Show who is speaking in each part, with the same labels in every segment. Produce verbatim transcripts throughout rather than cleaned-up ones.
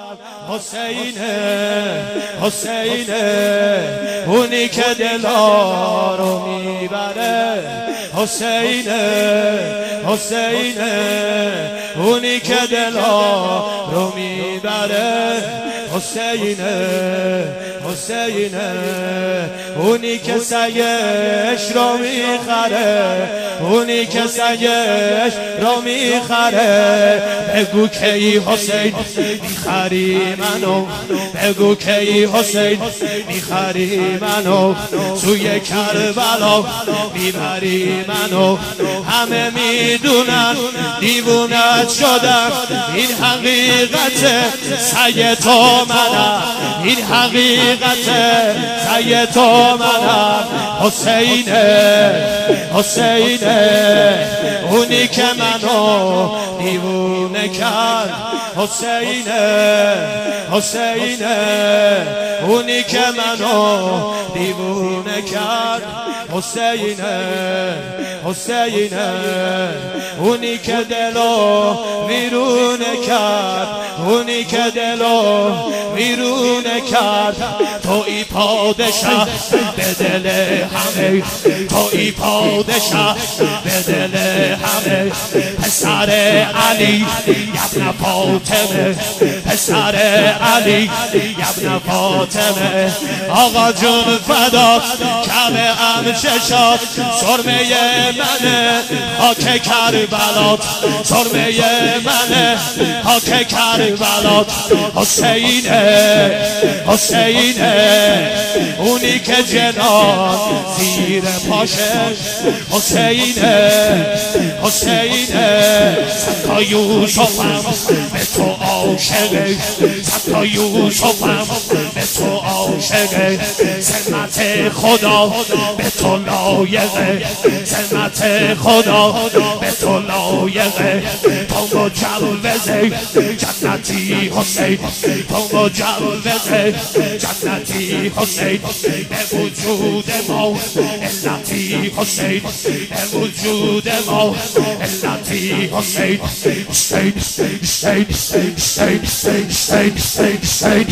Speaker 1: حسینه حسینه اونی که دلا رو میبره حسینه حسینه اونی که دلا رو میبره حسینه حسینه اونی که سگش رو میخره اونی که سگش رو میخره بگو که ای حسین میخری منو بگو که ای حسین میخری منو سوی کربلا میبری منو همه میدونن دیوونت شدن این حقیقت سگ تو منم این حقیقت سگ تو منم حسینه حسینه اونی که منو دیوونه کرد حسینه حسینه اونی که منو دیوونه کرد حسینه حسینه اونی که دلو ویرونه کرد اونی که دلو ویرونه کرد تو ای پادشاه به دل همه تو ای پادشاه به دل همه پسر علی ابن فاطمه پسر علی ابن فاطمه آقا جون فدا کعبه ام چشات سرمه منه خاک کربلات سرمه منه خاک کربلات حسینه حسینه اونی که جنان زیر پاشه حسینه حسینه صد یوسفم به تو عاشقه صد یوسفم به تو عاشقه سمت خدا به تو لایقه سمت خدا به تو لایقه تو مجوزه جنتی حسین تو مجوزه جنتی حسین به وجود ما علتی حسین به وجود ما علتی حسین حسین حسین حسین حسین حسین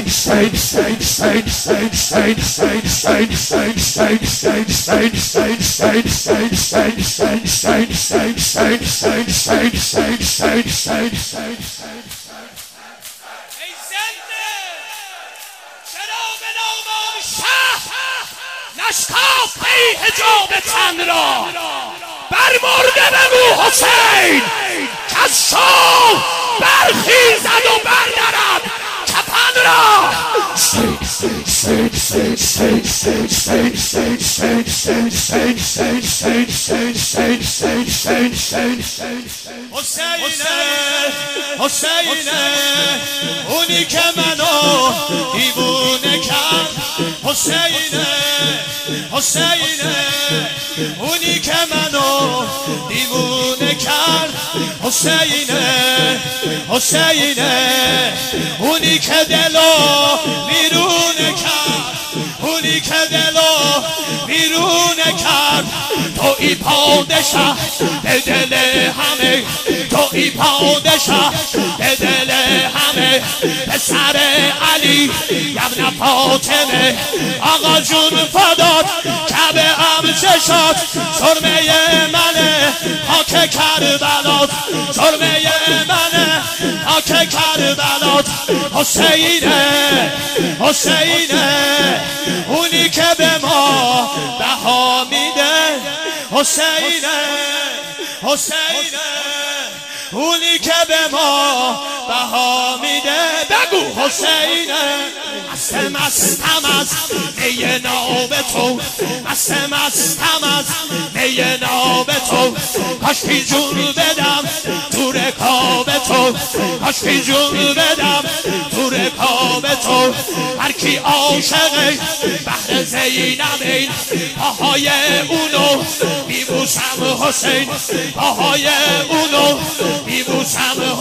Speaker 2: نشتاف ای حجاب تن را بر مرده بگو حسین کز شاه برخیزد و بردرد کفن را
Speaker 1: حسینه حسینه اونی که منو دیوونه کرد حسینه حسینه اونی که منو دیوونه کرد حسینه حسینه اونی که دلو ویرونه کرد اونی که دلو ویرونه کرد تو ای پادشاه به دل همه تو ای پادشاه به دل همه پسر علی ابن فاطمه آقا جون فدات کعبه ام چشات سرمه منه خاک کربلات سرمه منه خاک کربلات حسینه حسینه اونی که به ما بها میده حسینه حسینه اونی که به ما بها میده بگو حسینه مستم مستم از می ناب تو مستم مستم از می ناب تو کاشکی جون بدم تو رکاب تو کاشکی جون بدم تو رکاب تو هر کی عاشق بحر زینبین پاهای اونو میبوسم حسین پاهای اونو میبوسم